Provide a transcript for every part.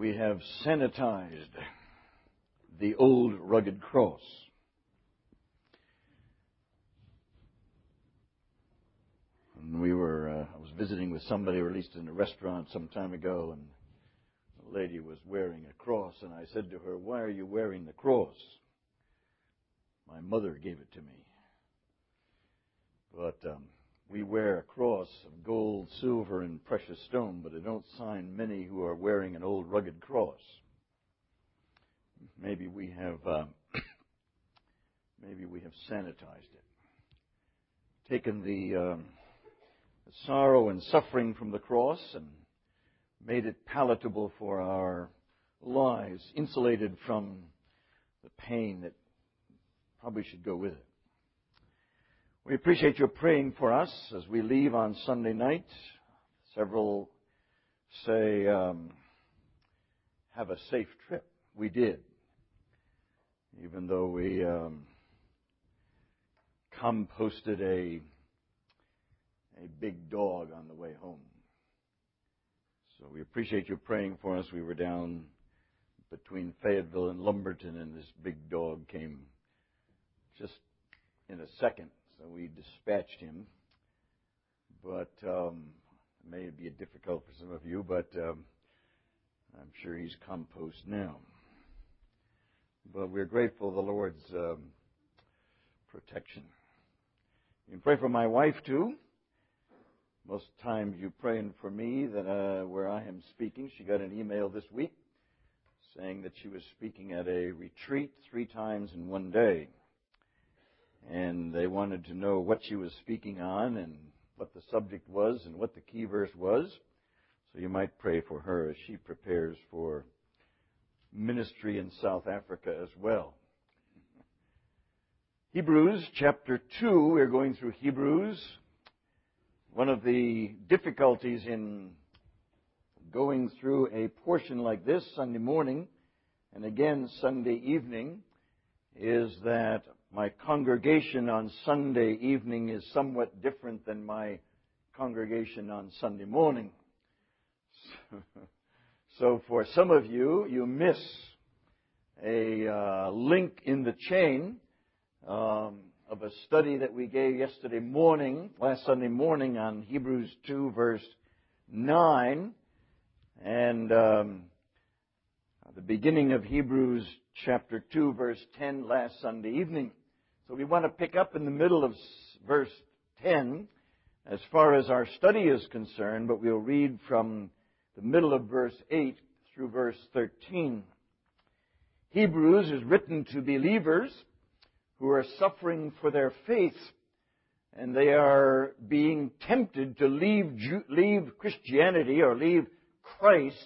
we have sanitized the old rugged cross. And I was visiting with somebody, or at least in a restaurant some time ago, and a lady was wearing a cross, and I said to her, "Why are you wearing the cross?" "My mother gave it to me." But we wear a cross of gold, silver, and precious stone, but I don't find many who are wearing an old rugged cross. Maybe we have sanitized it, taken the sorrow and suffering from the cross and made it palatable for our lives, insulated from the pain that probably should go with it. We appreciate your praying for us as we leave on Sunday night. Several say, have a safe trip. We did. Even though we composted a big dog on the way home. So we appreciate you praying for us. We were down between Fayetteville and Lumberton, and this big dog came just in a second. So we dispatched him. But it may be difficult for some of you, but I'm sure he's compost now. But we're grateful for the Lord's protection. You can pray for my wife, too. Most times you praying for me that where I am speaking. She got an email this week saying that she was speaking at a retreat 3 times in one day. And they wanted to know what she was speaking on and what the subject was and what the key verse was. So you might pray for her as she prepares for ministry in South Africa as well. Hebrews chapter 2, we're going through Hebrews. One of the difficulties in going through a portion like this Sunday morning and again Sunday evening is that my congregation on Sunday evening is somewhat different than my congregation on Sunday morning. So for some of you, you miss a link in the chain of a study that we gave last Sunday morning on Hebrews 2 verse 9 and the beginning of Hebrews chapter 2 verse 10 last Sunday evening. So we want to pick up in the middle of verse 10 as far as our study is concerned, but we'll read from the middle of verse 8 through verse 13. Hebrews is written to believers who are suffering for their faith, and they are being tempted to leave Christianity or leave Christ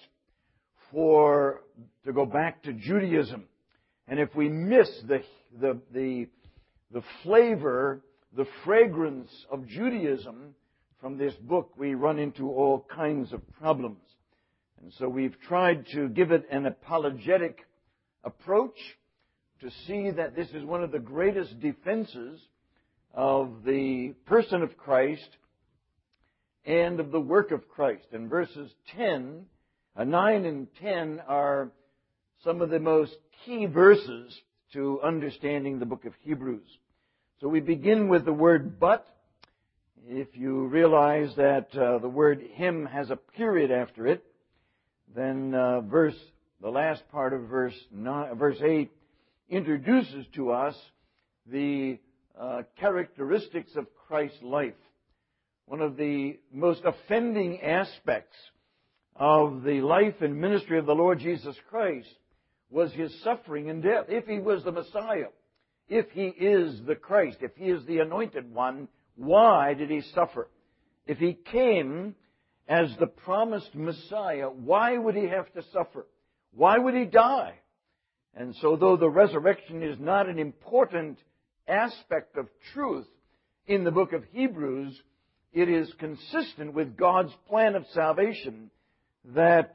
to go back to Judaism. And if we miss the flavor, the fragrance of Judaism from this book, we run into all kinds of problems. And so we've tried to give it an apologetic approach to see that this is one of the greatest defenses of the person of Christ and of the work of Christ. And verses 9 and 10 are some of the most key verses to understanding the book of Hebrews. So we begin with the word "but." If you realize that the word "him" has a period after it, then the last part of verse 8 introduces to us the characteristics of Christ's life. One of the most offending aspects of the life and ministry of the Lord Jesus Christ was His suffering and death. If He was the Messiah, if He is the Christ, if He is the Anointed One, why did He suffer? If He came as the promised Messiah, why would He have to suffer? Why would He die? And so though the resurrection is not an important aspect of truth in the book of Hebrews, it is consistent with God's plan of salvation that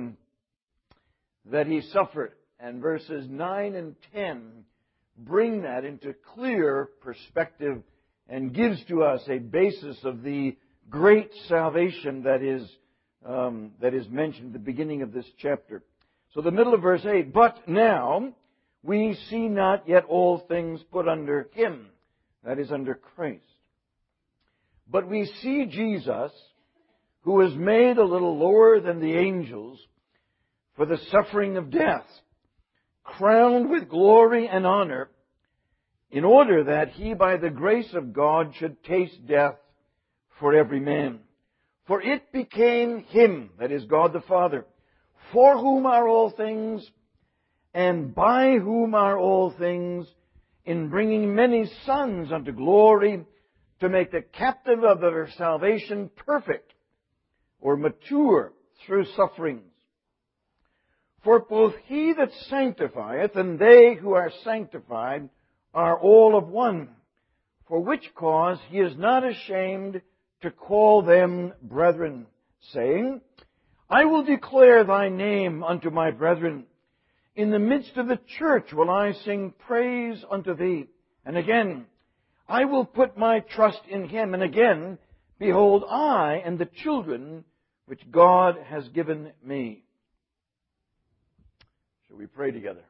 He suffered. And verses 9 and 10 bring that into clear perspective and gives to us a basis of the great salvation that is mentioned at the beginning of this chapter. So the middle of verse 8, but now we see not yet all things put under Him, that is, under Christ. But we see Jesus, who was made a little lower than the angels for the suffering of death, crowned with glory and honor, in order that He, by the grace of God, should taste death for every man. For it became Him, that is, God the Father, for whom are all things, and by whom are all things, in bringing many sons unto glory, to make the captive of their salvation perfect, or mature through sufferings. For both He that sanctifieth and they who are sanctified are all of one, for which cause He is not ashamed to call them brethren, saying, I will declare Thy name unto my brethren. In the midst of the church will I sing praise unto Thee. And again, I will put my trust in Him. And again, behold, I and the children which God has given me. Shall we pray together?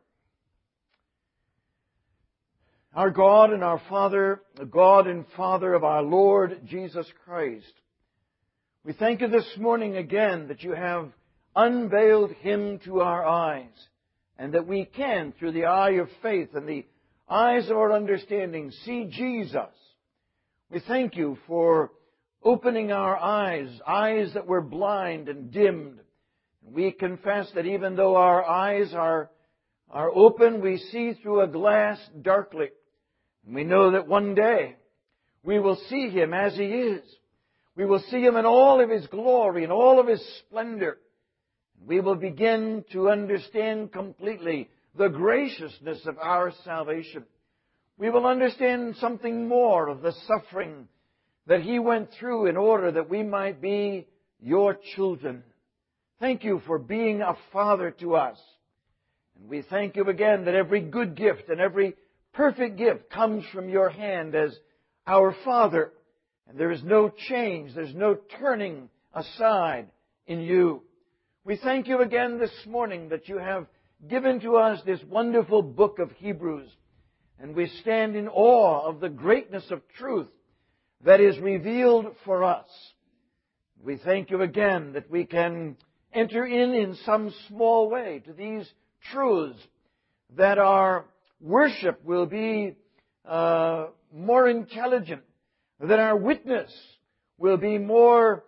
Our God and our Father, the God and Father of our Lord Jesus Christ, we thank You this morning again that You have unveiled Him to our eyes, and that we can, through the eye of faith and the eyes of our understanding, see Jesus. We thank You for opening our eyes that were blind and dimmed. We confess that even though our eyes are open, we see through a glass darkly. And we know that one day we will see Him as He is. We will see Him in all of His glory and all of His splendor. We will begin to understand completely the graciousness of our salvation. We will understand something more of the suffering that He went through in order that we might be Your children. Thank You for being a Father to us. And we thank You again that every good gift and every perfect gift comes from Your hand as our Father. And there is no change, there's no turning aside in You. We thank You again this morning that You have given to us this wonderful book of Hebrews. And we stand in awe of the greatness of truth that is revealed for us. We thank You again that we can enter in some small way to these truths, that our worship will be more intelligent, that our witness will be more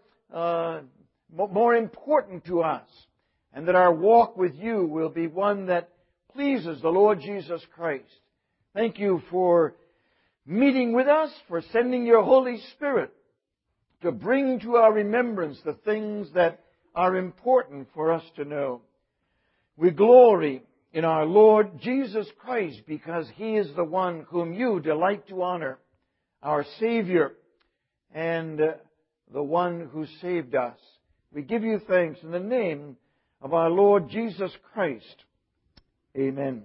important to us, and that our walk with You will be one that pleases the Lord Jesus Christ. Thank You for meeting with us, for sending Your Holy Spirit to bring to our remembrance the things that are important for us to know. We glory in our Lord Jesus Christ because He is the one whom You delight to honor, our Savior and the one who saved us. We give You thanks in the name of our Lord Jesus Christ. Amen.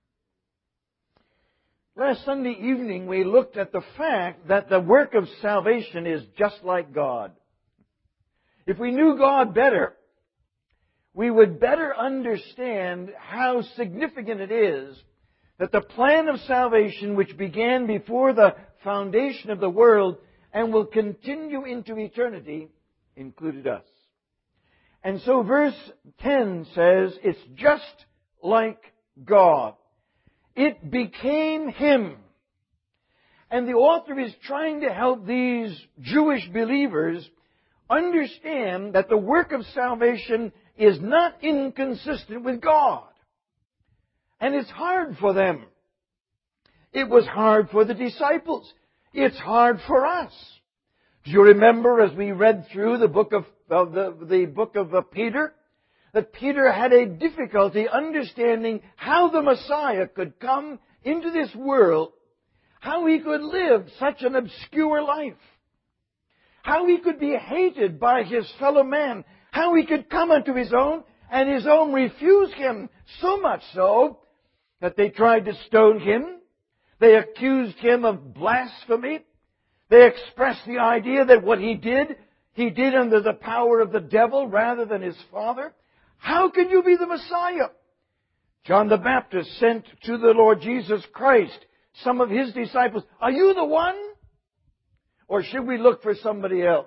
Last Sunday evening we looked at the fact that the work of salvation is just like God. If we knew God better, we would better understand how significant it is that the plan of salvation, which began before the foundation of the world and will continue into eternity, included us. And so verse 10 says, it's just like God. It became Him. And the author is trying to help these Jewish believers understand that the work of salvation is not inconsistent with God. And it's hard for them. It was hard for the disciples. It's hard for us. Do you remember as we read through the book of Peter, that Peter had a difficulty understanding how the Messiah could come into this world, how He could live such an obscure life, how He could be hated by His fellow man, how He could come unto His own, and His own refused Him, so much so that they tried to stone Him. They accused Him of blasphemy. They expressed the idea that what He did under the power of the devil rather than His Father. How can you be the Messiah? John the Baptist sent to the Lord Jesus Christ some of his disciples. Are you the one? Or should we look for somebody else?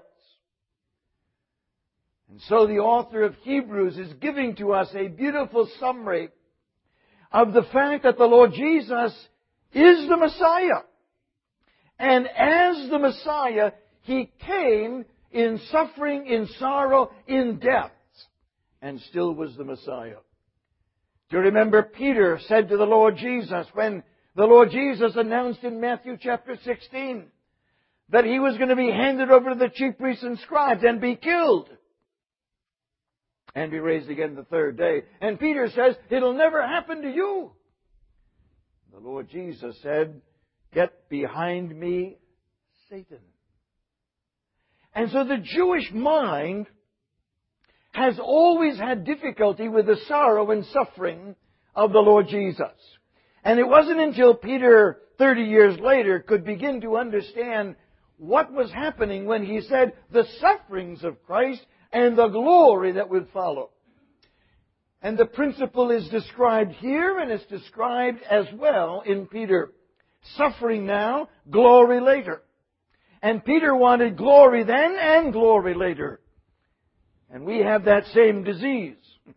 And so the author of Hebrews is giving to us a beautiful summary of the fact that the Lord Jesus is the Messiah. And as the Messiah, He came in suffering, in sorrow, in death, and still was the Messiah. Do you remember Peter said to the Lord Jesus, when the Lord Jesus announced in Matthew chapter 16 that He was going to be handed over to the chief priests and scribes and be killed and be raised again the third day. And Peter says, it'll never happen to you. The Lord Jesus said, get behind me, Satan. And so the Jewish mind has always had difficulty with the sorrow and suffering of the Lord Jesus. And it wasn't until Peter, 30 years later, could begin to understand what was happening when he said the sufferings of Christ and the glory that would follow. And the principle is described here, and it's described as well in Peter. Suffering now, glory later. And Peter wanted glory then and glory later. And we have that same disease.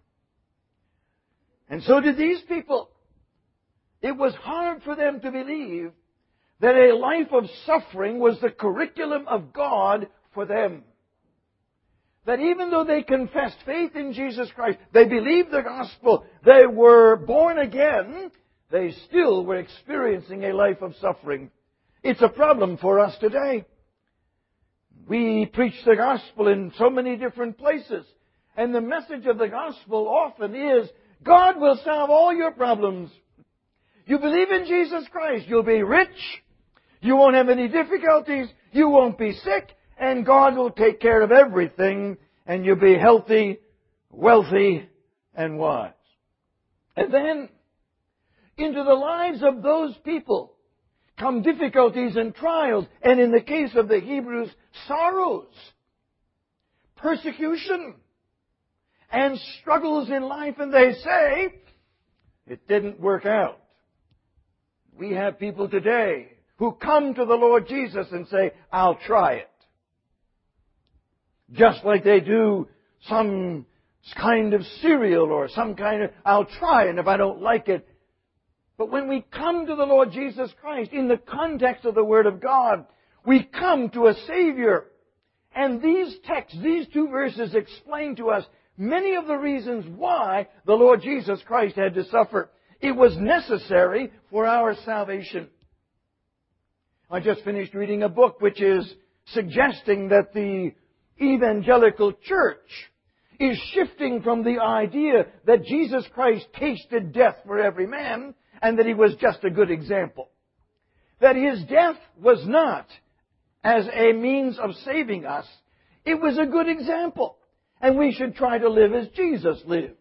And so did these people. It was hard for them to believe that a life of suffering was the curriculum of God for them. That even though they confessed faith in Jesus Christ, they believed the gospel, they were born again, they still were experiencing a life of suffering. It's a problem for us today. We preach the gospel in so many different places. And the message of the gospel often is, God will solve all your problems. You believe in Jesus Christ, you'll be rich, you won't have any difficulties, you won't be sick, and God will take care of everything, and you'll be healthy, wealthy, and wise. And then, into the lives of those people come difficulties and trials, and in the case of the Hebrews, sorrows, persecution, and struggles in life, and they say, it didn't work out. We have people today who come to the Lord Jesus and say, I'll try it. Just like they do some kind of cereal or some kind of, I'll try it, and if I don't like it. But when we come to the Lord Jesus Christ, in the context of the Word of God, we come to a Savior. And these texts, these two verses explain to us many of the reasons why the Lord Jesus Christ had to suffer. It was necessary for our salvation. I just finished reading a book which is suggesting that the evangelical church is shifting from the idea that Jesus Christ tasted death for every man and that He was just a good example. That His death was not as a means of saving us. It was a good example. And we should try to live as Jesus lived.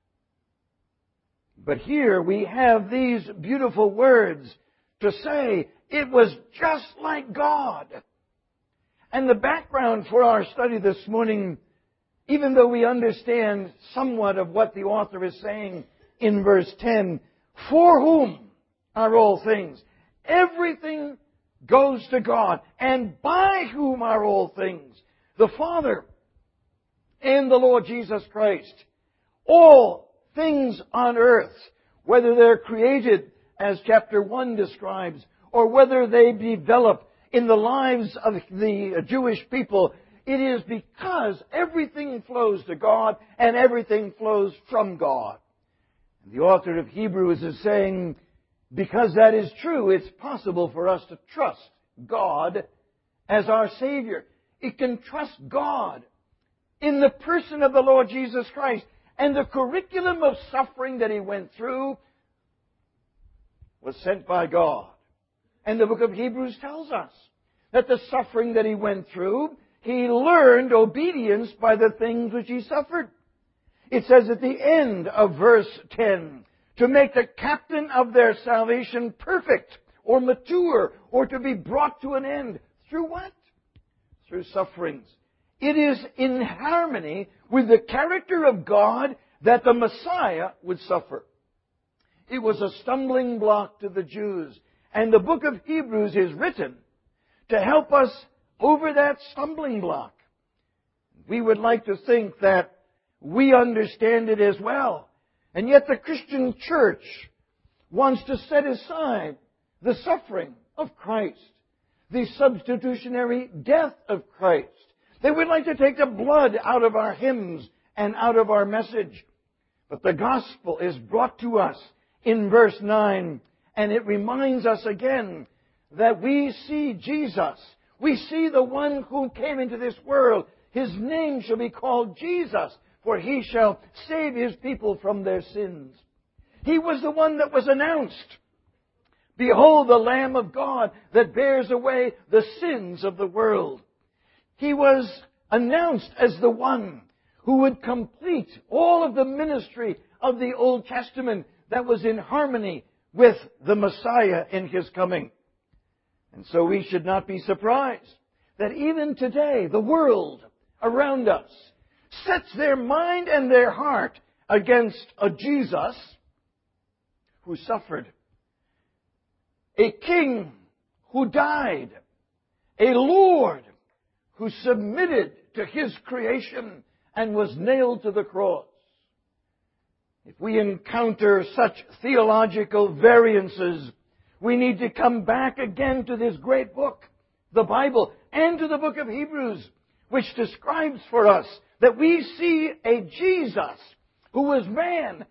But here we have these beautiful words to say, it was just like God. And the background for our study this morning, even though we understand somewhat of what the author is saying in verse 10, for whom are all things? Everything goes to God. And by whom are all things? The Father and the Lord Jesus Christ. All things on earth, whether they're created, as chapter 1 describes, or whether they develop in the lives of the Jewish people, it is because everything flows to God and everything flows from God. And the author of Hebrews is saying, because that is true, it's possible for us to trust God as our Savior. It can trust God in the person of the Lord Jesus Christ. And the curriculum of suffering that He went through was sent by God. And the book of Hebrews tells us that the suffering that He went through, He learned obedience by the things which He suffered. It says at the end of verse 10, to make the captain of their salvation perfect or mature or to be brought to an end. Through what? Through sufferings. It is in harmony with the character of God that the Messiah would suffer. It was a stumbling block to the Jews. And the book of Hebrews is written to help us over that stumbling block. We would like to think that we understand it as well. And yet the Christian church wants to set aside the suffering of Christ, the substitutionary death of Christ. They would like to take the blood out of our hymns and out of our message. But the gospel is brought to us in verse 9, and it reminds us again that we see Jesus. We see the one who came into this world. His name shall be called Jesus, for He shall save His people from their sins. He was the one that was announced. Behold, the Lamb of God that bears away the sins of the world. He was announced as the one who would complete all of the ministry of the Old Testament that was in harmony with the Messiah in His coming. And so we should not be surprised that even today the world around us sets their mind and their heart against a Jesus who suffered, a king who died, a Lord who submitted to His creation and was nailed to the cross. If we encounter such theological variances, we need to come back again to this great book, the Bible, and to the book of Hebrews, which describes for us that we see a Jesus who was man,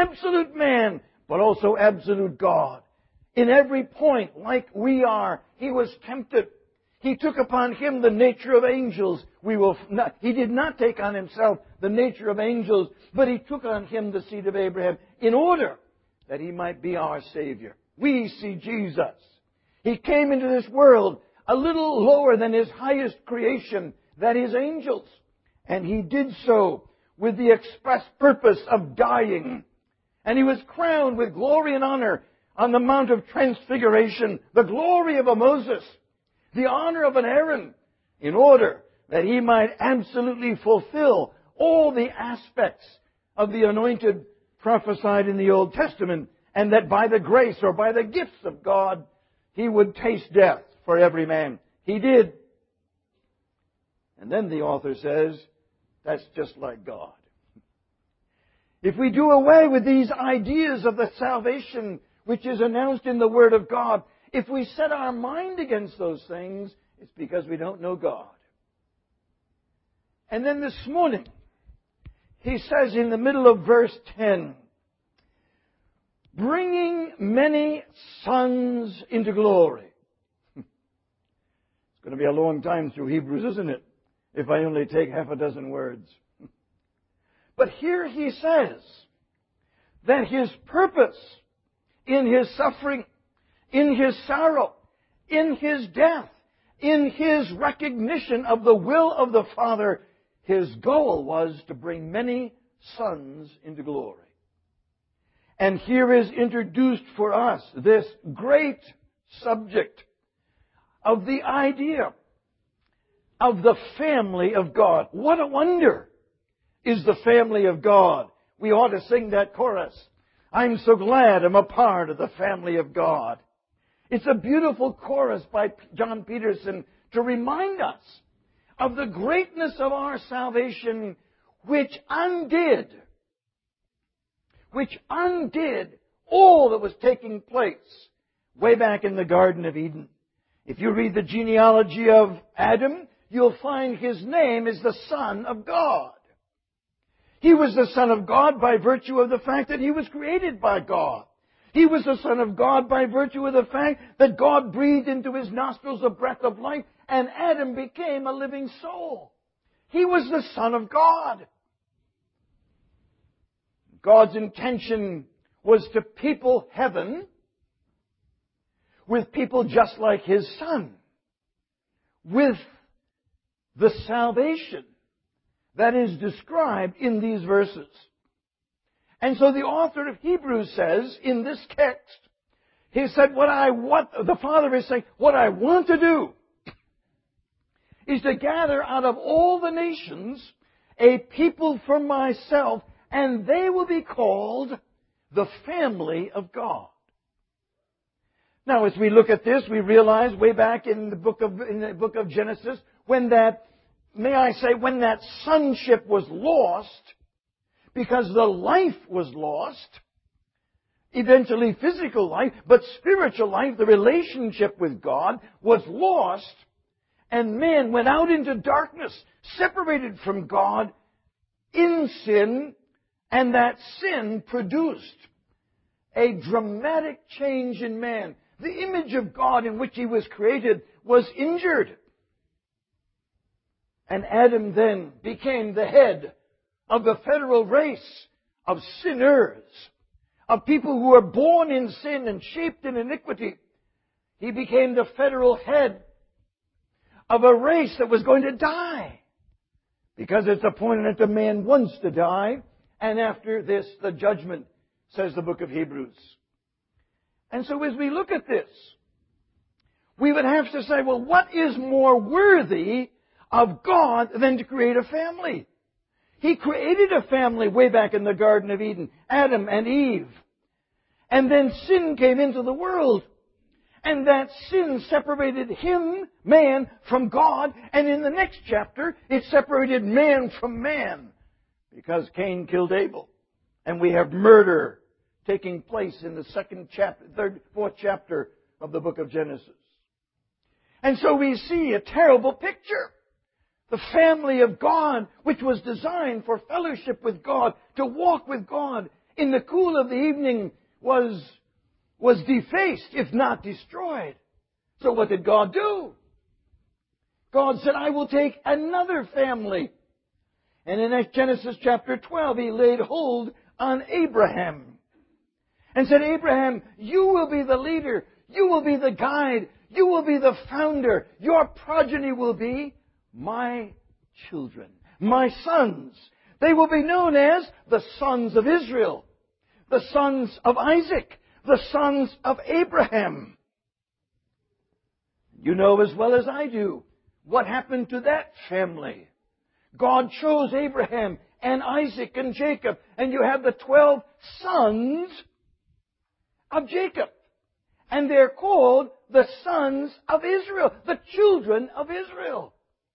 but also absolute God. In every point, like we are, He was tempted. He took upon Him the nature of angels. He did not take on Himself the nature of angels, but He took on Him the seed of Abraham in order that He might be our Savior. We see Jesus. He came into this world a little lower than His highest creation, that is angels. And He did so with the express purpose of dying. And He was crowned with glory and honor on the Mount of Transfiguration, the glory of a Moses, the honor of an Aaron, in order that He might absolutely fulfill all the aspects of the anointed prophesied in the Old Testament, and that by the grace or by the gifts of God, He would taste death for every man. He did. And then the author says, that's just like God. If we do away with these ideas of the salvation which is announced in the Word of God, if we set our mind against those things, it's because we don't know God. And then this morning, he says in the middle of verse 10, bringing many sons into glory. It's going to be a long time through Hebrews, isn't it? If I only take half a dozen words. But here he says that His purpose in His suffering, in His sorrow, in His death, in His recognition of the will of the Father, His goal was to bring many sons into glory. And here is introduced for us this great subject of the idea of the family of God. What a wonder is the family of God. We ought to sing that chorus. I'm so glad I'm a part of the family of God. It's a beautiful chorus by John Peterson to remind us of the greatness of our salvation, which undid all that was taking place way back in the Garden of Eden. If you read the genealogy of Adam, you'll find his name is the Son of God. He was the Son of God by virtue of the fact that He was created by God. He was the Son of God by virtue of the fact that God breathed into his nostrils a breath of life, and Adam became a living soul. He was the Son of God. God's intention was to people heaven with people just like His Son, with the salvation that is described in these verses. And so the author of Hebrews says in this text, he said, the Father is saying, what I want to do is to gather out of all the nations a people for myself and they will be called the family of God. Now, as we look at this, we realize way back in the book of Genesis, when that sonship was lost, because the life was lost, eventually physical life, but spiritual life, the relationship with God, was lost, and man went out into darkness, separated from God in sin, and that sin produced a dramatic change in man. The image of God in which he was created was injured. And Adam then became the head of the federal race of sinners, of people who were born in sin and shaped in iniquity. He became the federal head of a race that was going to die. Because it's appointed that man wants to die, and after this, the judgment, says the book of Hebrews. And so as we look at this, we would have to say, well, what is more worthy of God than to create a family? He created a family way back in the Garden of Eden, Adam and Eve. And then sin came into the world. And that sin separated him, man, from God. And in the next chapter, it separated man from man. Because Cain killed Abel. And we have murder taking place in the fourth chapter of the book of Genesis. And so we see a terrible picture. The family of God, which was designed for fellowship with God, to walk with God in the cool of the evening, was defaced, if not destroyed. So what did God do? God said, I will take another family. And in Genesis chapter 12, He laid hold on Abraham and said, Abraham, you will be the leader. You will be the guide. You will be the founder. Your progeny will be my children, my sons. They will be known as the sons of Israel, the sons of Isaac, the sons of Abraham. You know as well as I do what happened to that family. God chose Abraham and Isaac and Jacob, and you have the 12 sons of Jacob. And they're called the sons of Israel, the children of Israel.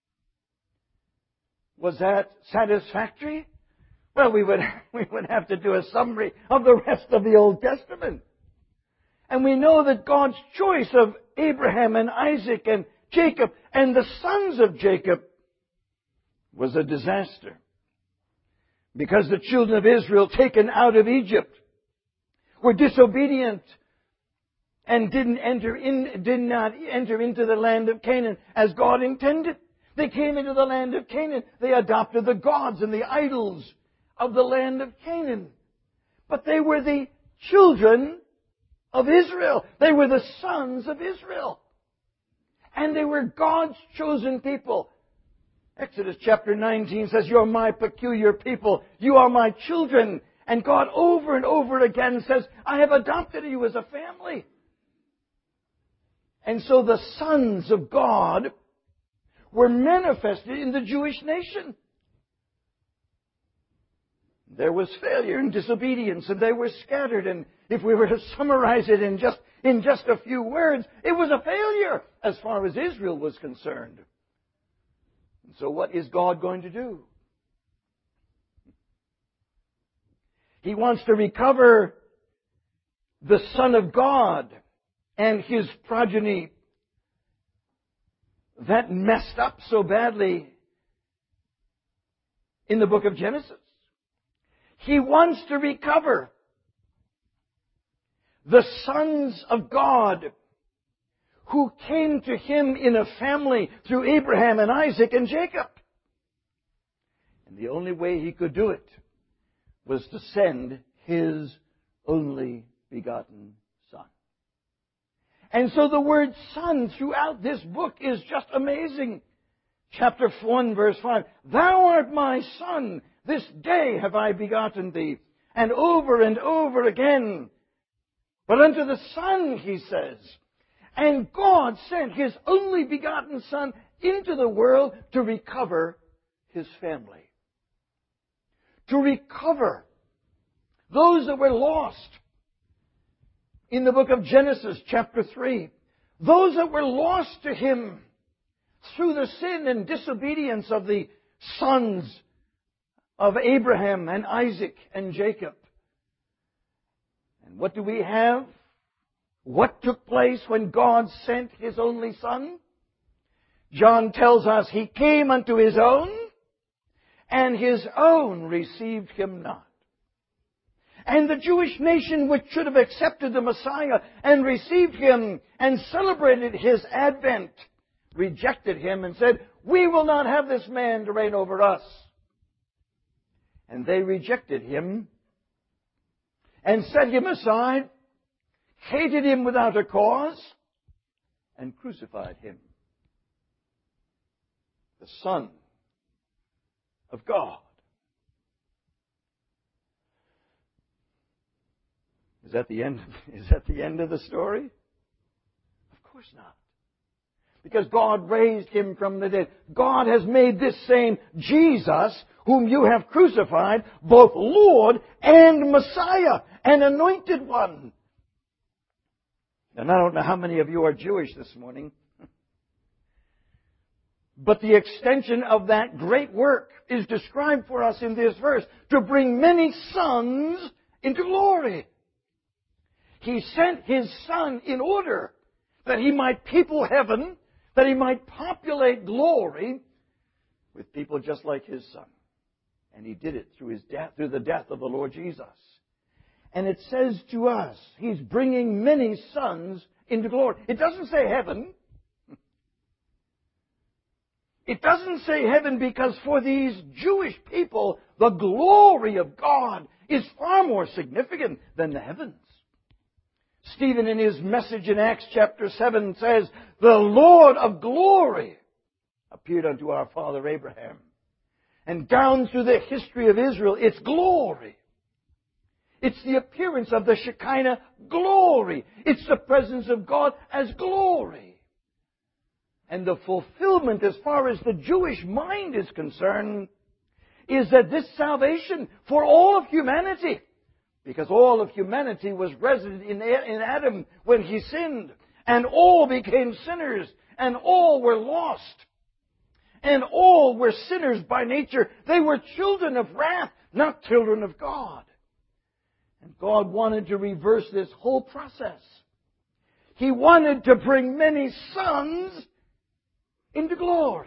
Was that satisfactory? Well, we would have to do a summary of the rest of the Old Testament. And we know that God's choice of Abraham and Isaac and Jacob and the sons of Jacob was a disaster. Because the children of Israel, taken out of Egypt, were disobedient and did not enter into the land of Canaan as God intended. They came into the land of Canaan. They adopted the gods and the idols of the land of Canaan. But they were the children of Israel. They were the sons of Israel. And they were God's chosen people. Exodus chapter 19 says, you're my peculiar people. You are my children. And God over and over again says, I have adopted you as a family. And so the sons of God were manifested in the Jewish nation. There was failure and disobedience, and they were scattered. And if we were to summarize it in just a few words, it was a failure as far as Israel was concerned. And so what is God going to do? He wants to recover the Son of God and His progeny that messed up so badly in the book of Genesis. He wants to recover the sons of God who came to Him in a family through Abraham and Isaac and Jacob. And the only way He could do it was to send His only begotten Son. And so the word son throughout this book is just amazing. Chapter 1, verse 5. Thou art my son, this day have I begotten thee. And over again. But unto the Son, He says. And God sent His only begotten Son into the world to recover His family. to recover those that were lost in the book of Genesis, chapter 3. Those that were lost to Him through the sin and disobedience of the sons of Abraham and Isaac and Jacob. And what do we have? What took place when God sent His only Son? John tells us He came unto His own, and His own received Him not. And the Jewish nation, which should have accepted the Messiah and received Him and celebrated His advent, rejected Him and said, "We will not have this man to reign over us." And they rejected Him and set Him aside, hated Him without a cause, and crucified Him. The Son of God. Is that the end of the story? Of course not. Because God raised Him from the dead. God has made this same Jesus, whom you have crucified, both Lord and Messiah, an anointed one. And I don't know how many of you are Jewish this morning. But the extension of that great work is described for us in this verse, to bring many sons into glory. He sent His Son in order that He might people heaven, that He might populate glory with people just like His Son. And He did it through His death, through the death of the Lord Jesus. And it says to us, He's bringing many sons into glory. It doesn't say heaven. It doesn't say heaven because for these Jewish people, the glory of God is far more significant than the heavens. Stephen, in his message in Acts chapter 7, says, "The Lord of glory appeared unto our father Abraham." And down through the history of Israel, it's glory. It's the appearance of the Shekinah glory. It's the presence of God as glory. And the fulfillment, as far as the Jewish mind is concerned, is that this salvation for all of humanity, because all of humanity was resident in Adam when he sinned, and all became sinners, and all were lost, and all were sinners by nature. They were children of wrath, not children of God. And God wanted to reverse this whole process. He wanted to bring many sons into glory.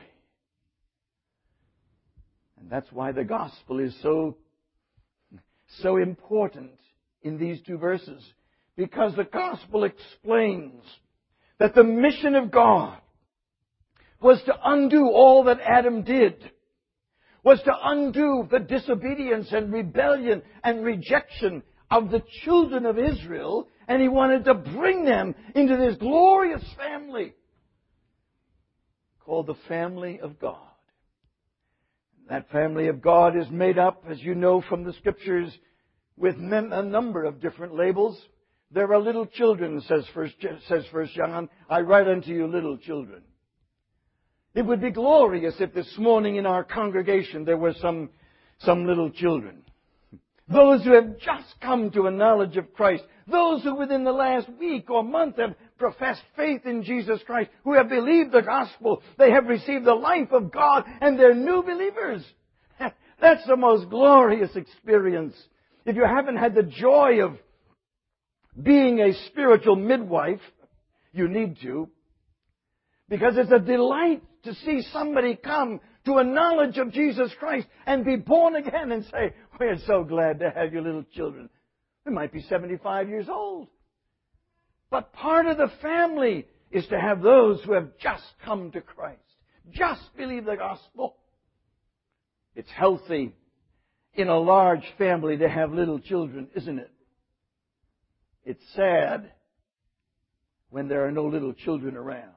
And that's why the gospel is so important in these two verses. Because the gospel explains that the mission of God was to undo all that Adam did. Was to undo the disobedience and rebellion and rejection of the children of Israel. And He wanted to bring them into this glorious family called the family of God. That family of God is made up, as you know from the Scriptures, with a number of different labels. There are little children, says First John, "I write unto you little children." It would be glorious if this morning in our congregation there were some little children. Those who have just come to a knowledge of Christ. Those who within the last week or month have professed faith in Jesus Christ. Who have believed the gospel. They have received the life of God and they're new believers. That's the most glorious experience. If you haven't had the joy of being a spiritual midwife, you need to. Because it's a delight to see somebody come to a knowledge of Jesus Christ and be born again and say, "We're so glad to have you little children." They might be 75 years old. But part of the family is to have those who have just come to Christ. Just believe the gospel. It's healthy in a large family to have little children, isn't it? It's sad when there are no little children around.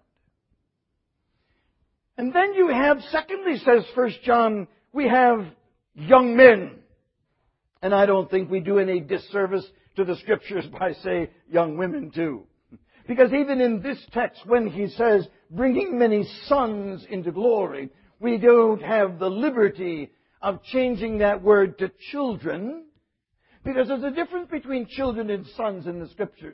And then you have, secondly, says 1 John, we have young men. And I don't think we do any disservice to the Scriptures by saying young women too. Because even in this text, when he says, bringing many sons into glory, we don't have the liberty of changing that word to children, because there's a difference between children and sons in the Scriptures.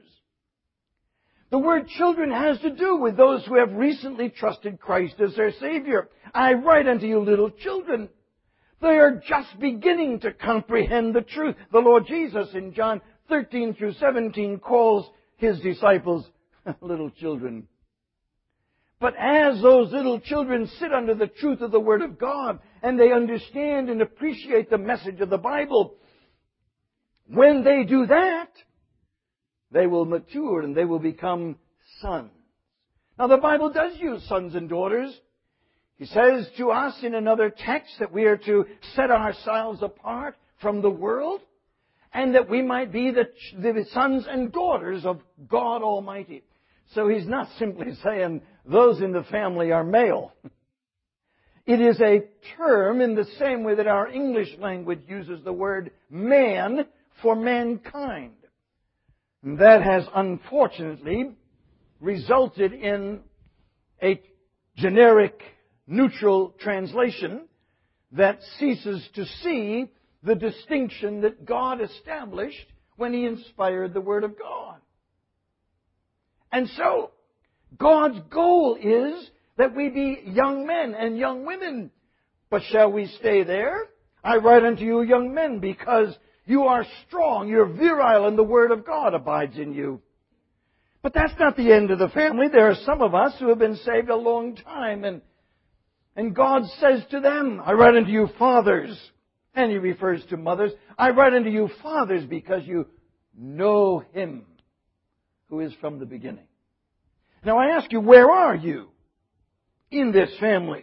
The word children has to do with those who have recently trusted Christ as their Savior. I write unto you little children. They are just beginning to comprehend the truth. The Lord Jesus in John 13 through 17 calls His disciples little children. But as those little children sit under the truth of the Word of God, and they understand and appreciate the message of the Bible, when they do that, they will mature and they will become sons. Now the Bible does use sons and daughters. He says to us in another text that we are to set ourselves apart from the world, and that we might be the sons and daughters of God Almighty. So He's not simply saying those in the family are male. It is a term in the same way that our English language uses the word man for mankind. And that has unfortunately resulted in a generic, neutral translation that ceases to see the distinction that God established when He inspired the Word of God. And so, God's goal is that we be young men and young women. But shall we stay there? I write unto you, young men, because you are strong, you're virile, and the Word of God abides in you. But that's not the end of the family. There are some of us who have been saved a long time, and God says to them, I write unto you, fathers, and He refers to mothers, I write unto you, fathers, because you know Him who is from the beginning. Now I ask you, where are you in this family?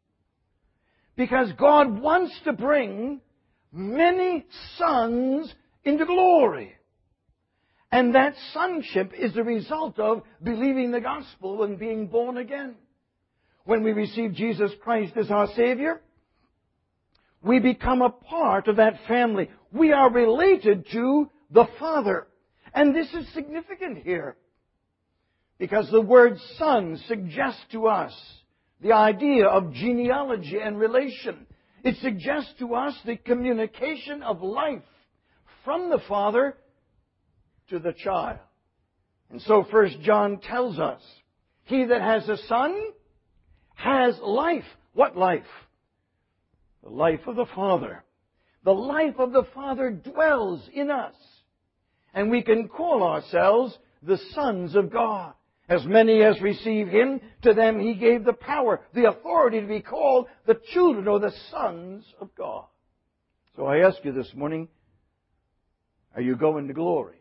Because God wants to bring many sons into glory. And that sonship is the result of believing the gospel and being born again. When we receive Jesus Christ as our Savior, we become a part of that family. We are related to the Father. And this is significant here, because the word son suggests to us the idea of genealogy and relation. It suggests to us the communication of life from the Father to the child. And so 1 John tells us, he that has a son has life. What life? The life of the Father. The life of the Father dwells in us. And we can call ourselves the sons of God. As many as receive Him, to them He gave the power, the authority to be called the children or the sons of God. So I ask you this morning, are you going to glory?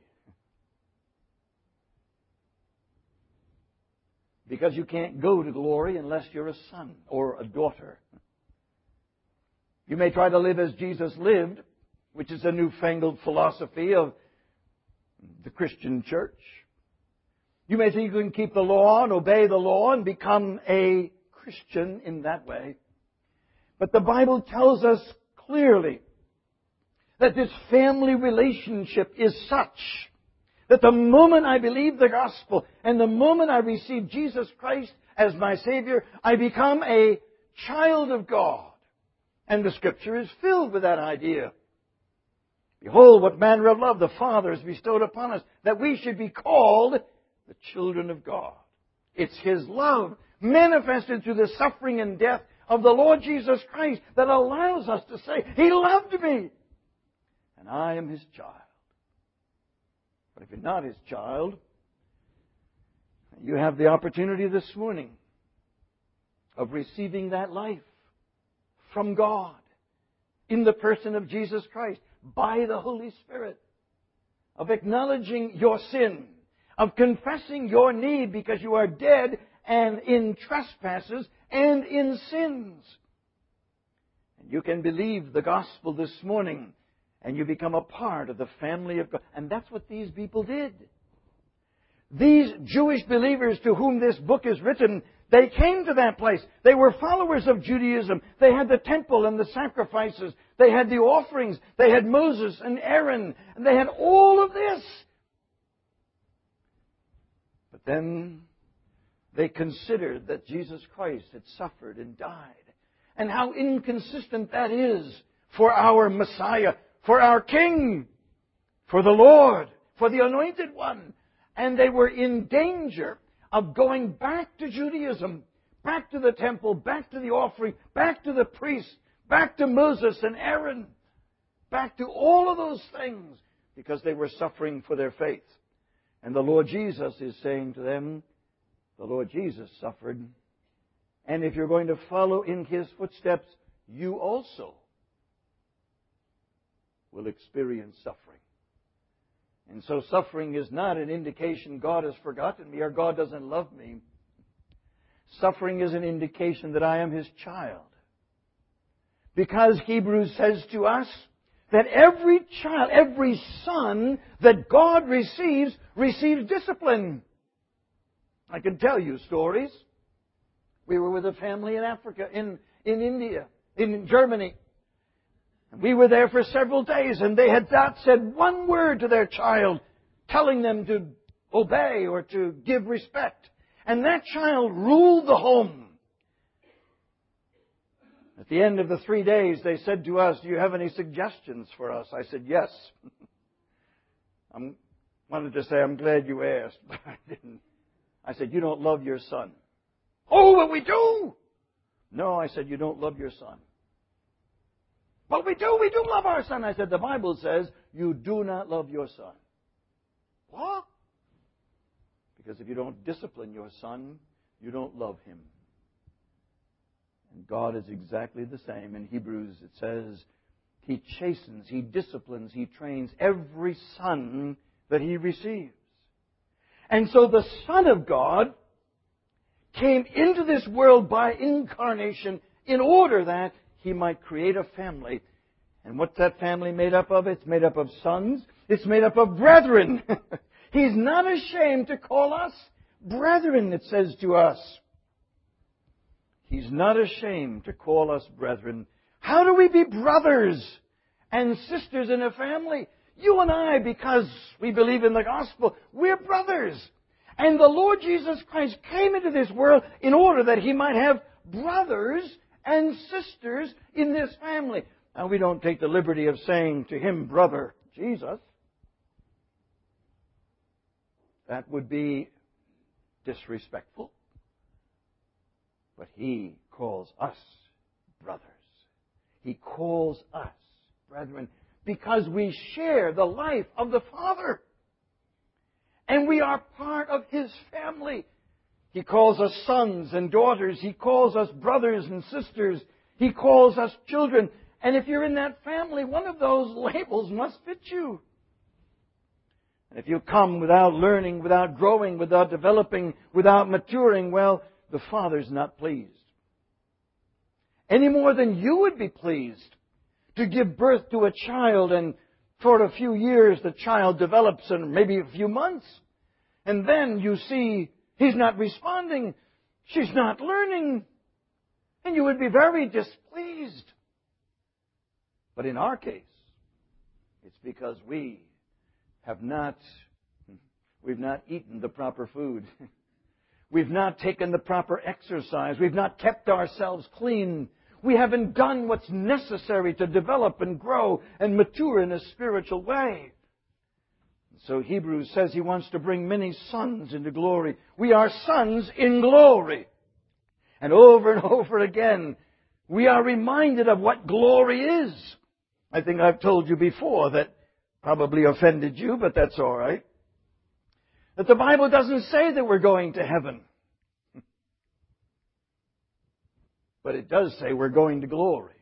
Because you can't go to glory unless you're a son or a daughter. You may try to live as Jesus lived, which is a newfangled philosophy of the Christian church. You may think you can keep the law and obey the law and become a Christian in that way. But the Bible tells us clearly that this family relationship is such that the moment I believe the gospel and the moment I receive Jesus Christ as my Savior, I become a child of God. And the Scripture is filled with that idea. Behold, what manner of love the Father has bestowed upon us, that we should be called the children of God. It's His love manifested through the suffering and death of the Lord Jesus Christ that allows us to say, He loved me, and I am His child. But if you're not His child, you have the opportunity this morning of receiving that life from God in the person of Jesus Christ by the Holy Spirit, of acknowledging your sin, of confessing your need because you are dead and in trespasses and in sins. And you can believe the gospel this morning and you become a part of the family of God. And that's what these people did. These Jewish believers to whom this book is written, they came to that place. They were followers of Judaism. They had the temple and the sacrifices. They had the offerings. They had Moses and Aaron. And they had all of this. But then they considered that Jesus Christ had suffered and died. And how inconsistent that is for our Messiah, for our King, for the Lord, for the Anointed One. And they were in danger of going back to Judaism, back to the temple, back to the offering, back to the priests, back to Moses and Aaron, back to all of those things, because they were suffering for their faith. And the Lord Jesus is saying to them, the Lord Jesus suffered, and if you're going to follow in His footsteps, you also will experience suffering. And so suffering is not an indication God has forgotten me or God doesn't love me. Suffering is an indication that I am His child. Because Hebrews says to us that every child, every son that God receives discipline. I can tell you stories. We were with a family in Africa, in India, in Germany. We were there for several days, and they had not said one word to their child, telling them to obey or to give respect. And that child ruled the home. At the end of the 3 days, they said to us, "Do you have any suggestions for us?" I said, "Yes." I wanted to say, "I'm glad you asked," but I didn't. I said, "You don't love your son." "Oh, but we do." "No," I said, "you don't love your son." "But we do love our son." I said, "The Bible says you do not love your son." "What?" "Because if you don't discipline your son, you don't love him." And God is exactly the same. In Hebrews it says, He chastens, He disciplines, He trains every son that He receives. And so the Son of God came into this world by incarnation in order that He might create a family. And what's that family made up of? It's made up of sons. It's made up of brethren. He's not ashamed to call us brethren, it says to us. He's not ashamed to call us brethren. How do we be brothers and sisters in a family? You and I, because we believe in the gospel, we're brothers. And the Lord Jesus Christ came into this world in order that He might have brothers and sisters in this family. Now, we don't take the liberty of saying to Him, "Brother Jesus." That would be disrespectful. But He calls us brothers. He calls us brethren because we share the life of the Father. And we are part of His family. He calls us sons and daughters. He calls us brothers and sisters. He calls us children. And if you're in that family, one of those labels must fit you. And if you come without learning, without growing, without developing, without maturing, well, the Father's not pleased. Any more than you would be pleased to give birth to a child, and for a few years the child develops, and maybe a few months. And then you see he's not responding. She's not learning. And you would be very displeased. But in our case, it's because we've not eaten the proper food. We've not taken the proper exercise. We've not kept ourselves clean. We haven't done what's necessary to develop and grow and mature in a spiritual way. So Hebrews says He wants to bring many sons into glory. We are sons in glory. And over again, we are reminded of what glory is. I think I've told you before that probably offended you, but that's all right. That the Bible doesn't say that we're going to heaven. But it does say we're going to glory.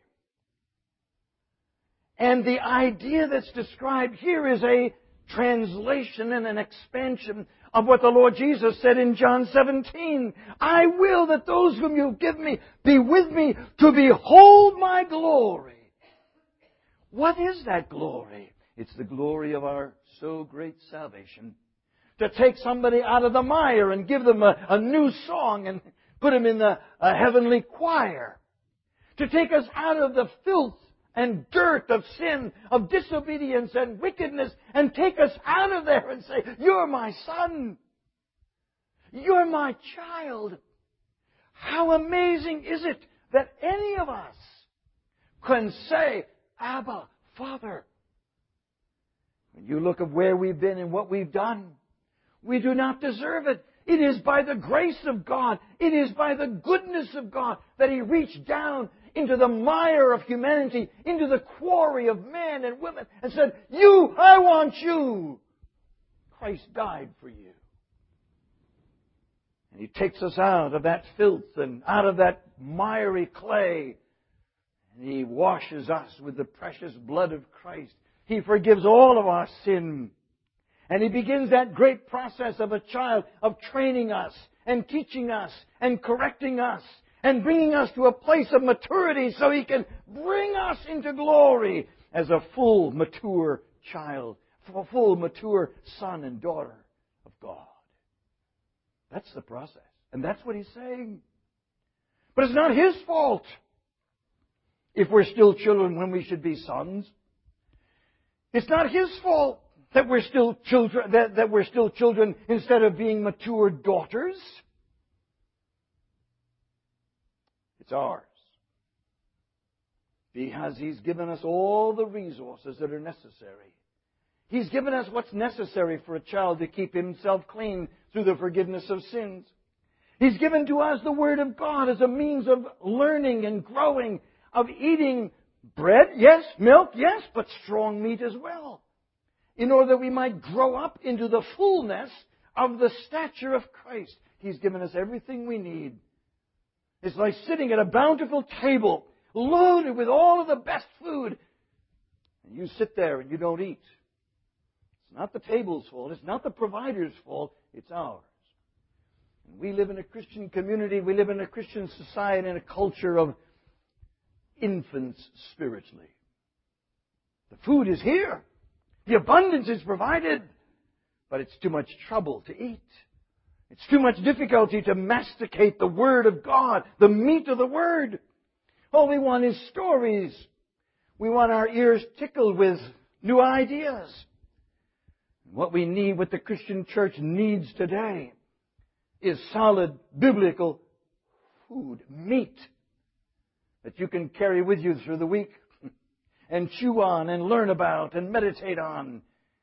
And the idea that's described here is a translation and an expansion of what the Lord Jesus said in John 17. "I will that those whom you give me be with me to behold my glory." What is that glory? It's the glory of our so great salvation. To take somebody out of the mire and give them a new song and put them in a heavenly choir. To take us out of the filth and dirt of sin, of disobedience and wickedness, and take us out of there and say, "You're my son. You're my child." How amazing is it that any of us can say, Abba, Father. When you look at where we've been and what we've done, we do not deserve it. It is by the grace of God, it is by the goodness of God that He reached down into the mire of humanity, into the quarry of men and women, and said, "You, I want you." Christ died for you. And He takes us out of that filth and out of that miry clay. And He washes us with the precious blood of Christ. He forgives all of our sin. And He begins that great process of a child of training us and teaching us and correcting us and bringing us to a place of maturity so He can bring us into glory as a full, mature child, a full, mature son and daughter of God. That's the process. And that's what He's saying. But it's not His fault if we're still children when we should be sons. It's not His fault that we're still children, that we're still children instead of being mature daughters. It's ours. Because He's given us all the resources that are necessary. He's given us what's necessary for a child to keep himself clean through the forgiveness of sins. He's given to us the Word of God as a means of learning and growing, of eating bread, yes, milk, yes, but strong meat as well, in order that we might grow up into the fullness of the stature of Christ. He's given us everything we need. It's like sitting at a bountiful table, loaded with all of the best food, and you sit there and you don't eat. It's not the table's fault. It's not the provider's fault. It's ours. And we live in a Christian community. We live in a Christian society and a culture of infants spiritually. The food is here. The abundance is provided. But it's too much trouble to eat. It's too much difficulty to masticate the Word of God, the meat of the Word. All we want is stories. We want our ears tickled with new ideas. What we need, what the Christian church needs today, is solid biblical food, meat, that you can carry with you through the week and chew on and learn about and meditate on.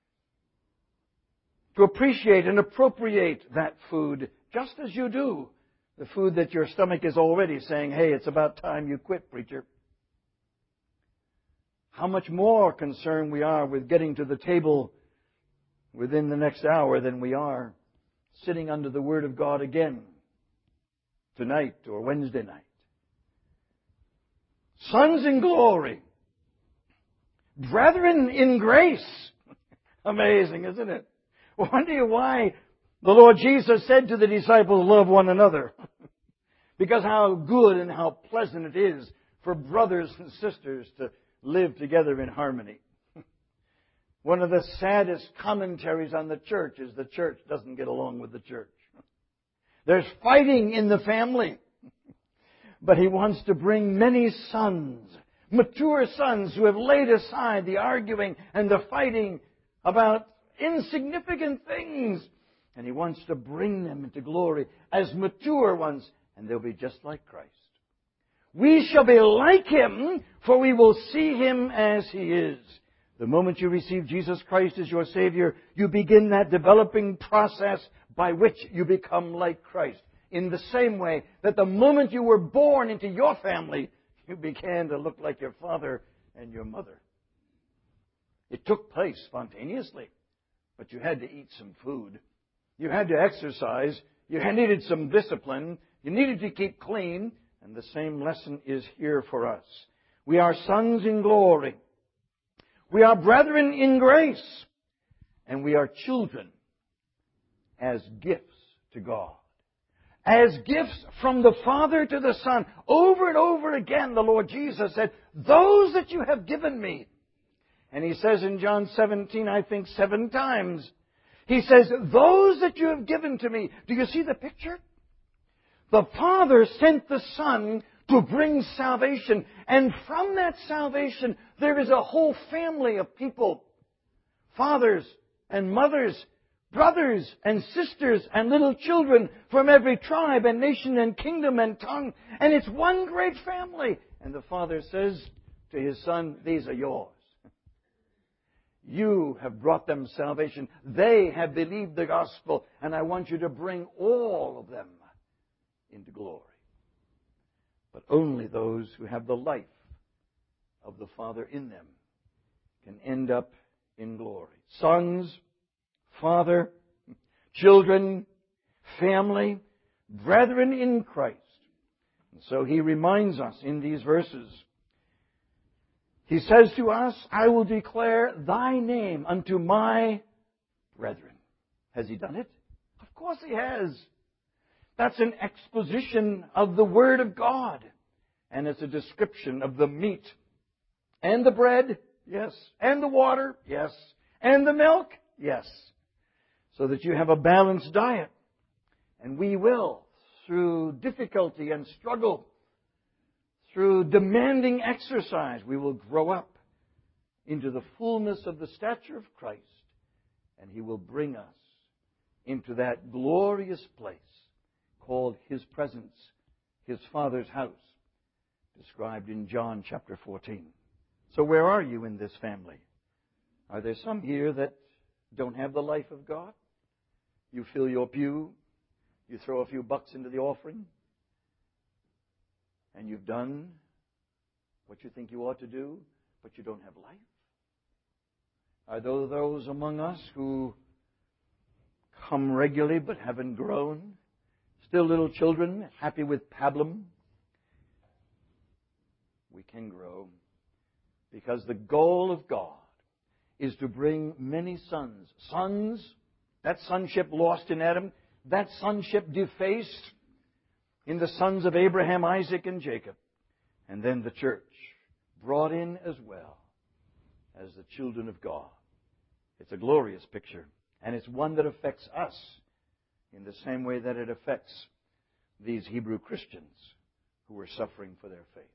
To appreciate and appropriate that food just as you do the food that your stomach is already saying, "Hey, it's about time you quit, preacher." How much more concerned we are with getting to the table within the next hour than we are sitting under the Word of God again tonight or Wednesday night. Sons in glory, brethren in grace. Amazing, isn't it? Wonder you why the Lord Jesus said to the disciples, "Love one another." Because how good and how pleasant it is for brothers and sisters to live together in harmony. One of the saddest commentaries on the church is the church doesn't get along with the church. There's fighting in the family. But He wants to bring many sons, mature sons who have laid aside the arguing and the fighting about insignificant things. And He wants to bring them into glory as mature ones, and they'll be just like Christ. We shall be like Him, for we will see Him as He is. The moment you receive Jesus Christ as your Savior, you begin that developing process by which you become like Christ. In the same way that the moment you were born into your family, you began to look like your father and your mother. It took place spontaneously, but you had to eat some food. You had to exercise. You needed some discipline. You needed to keep clean. And the same lesson is here for us. We are sons in glory. We are brethren in grace. And we are children as gifts to God. As gifts from the Father to the Son. Over and over again, the Lord Jesus said, "Those that you have given me." And He says in John 17, I think 7 times, He says, "Those that you have given to me." Do you see the picture? The Father sent the Son to bring salvation. And from that salvation, there is a whole family of people. Fathers and mothers, brothers and sisters and little children from every tribe and nation and kingdom and tongue. And it's one great family. And the Father says to His Son, these are yours. You have brought them salvation. They have believed the gospel, and I want you to bring all of them into glory. But only those who have the life of the Father in them can end up in glory. Sons, Father, children, family, brethren in Christ. And so He reminds us in these verses. He says to us, I will declare thy name unto my brethren. Has He done it? Of course He has. That's an exposition of the Word of God. And it's a description of the meat and the bread, yes, and the water, yes, and the milk, yes. So that you have a balanced diet. And we will, through difficulty and struggle, through demanding exercise, we will grow up into the fullness of the stature of Christ. And He will bring us into that glorious place called His presence, His Father's house, described in John chapter 14. So where are you in this family? Are there some here that don't have the life of God? You fill your pew, you throw a few bucks into the offering, and you've done what you think you ought to do, but you don't have life? Are there those among us who come regularly but haven't grown? Still little children, happy with pablum? We can grow because the goal of God is to bring many sons. Sons, that sonship lost in Adam, that sonship defaced in the sons of Abraham, Isaac, and Jacob. And then the church brought in as well as the children of God. It's a glorious picture. And it's one that affects us in the same way that it affects these Hebrew Christians who were suffering for their faith.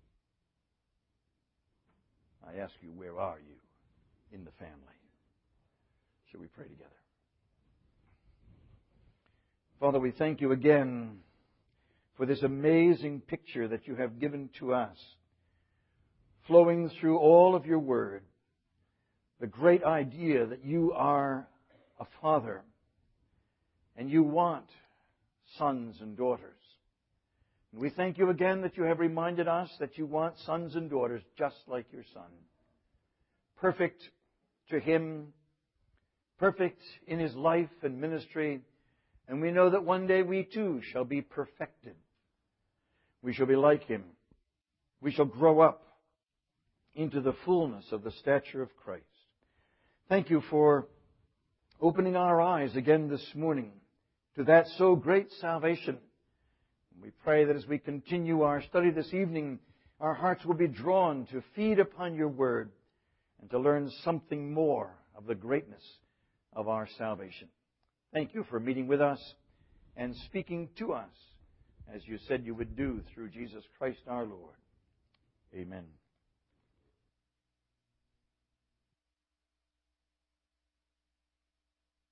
I ask you, where are you in the family? Shall we pray together? Father, we thank you again for this amazing picture that you have given to us, flowing through all of your word, the great idea that you are a father and you want sons and daughters. And we thank you again that you have reminded us that you want sons and daughters just like your Son, perfect to Him, perfect in His life and ministry. And we know that one day we too shall be perfected. We shall be like Him. We shall grow up into the fullness of the stature of Christ. Thank you for opening our eyes again this morning to that so great salvation. We pray that as we continue our study this evening, our hearts will be drawn to feed upon your word and to learn something more of the greatness of our salvation. Thank you for meeting with us and speaking to us as you said you would do through Jesus Christ our Lord. Amen.